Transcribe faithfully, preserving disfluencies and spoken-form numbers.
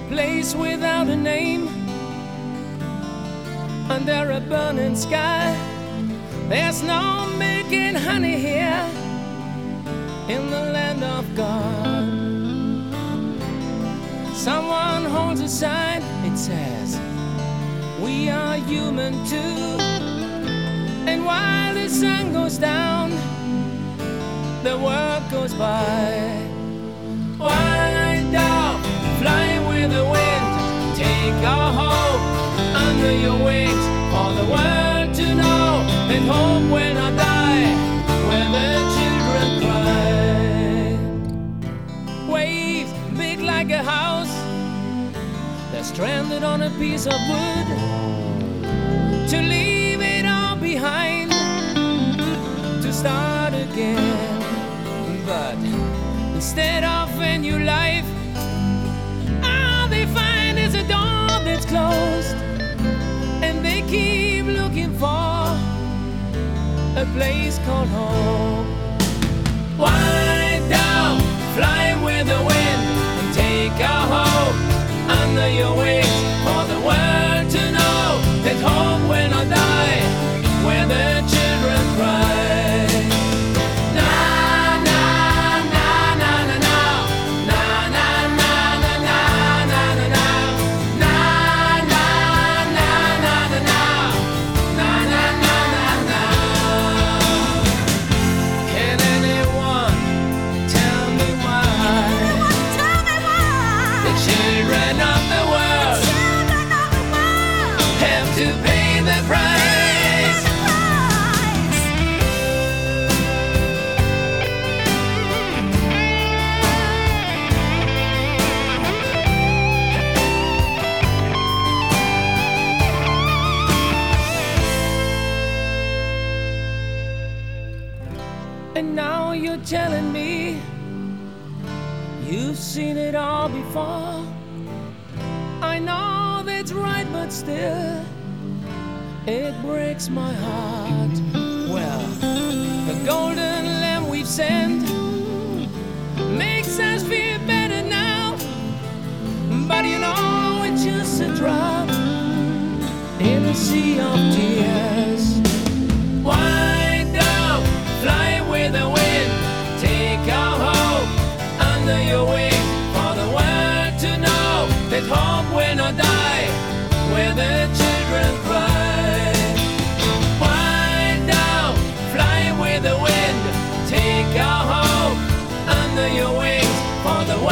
place without a name, under a burning sky. There's no milk and honey here in the land of God. Someone holds a sign, it says, we are human too. And while the sun goes down, the world goes by. White dove, fly with the wind, take our hope under your wings, for the world to know that hope will not die when the children cry. Waves big like a house, they're stranded on a piece of wood, to leave it all behind, to start again. But instead of a new life, all they find is a door that's closed, and they keep looking for a place called home. White dove, fly with the wind, and take our hope under your wings, for the world to know that hope will not die where the children cry. And now you're telling me you've seen it all before. I know that's right, but still it breaks my heart. Well, the golden lamb we've sent makes us feel better now, but you know it's just a drop in a sea of tears. White dove, fly with the wind, take our hope under your wing, for the world to know that hope will not die where the children cry. White dove, fly with the wind, take our hope under your wings, for the world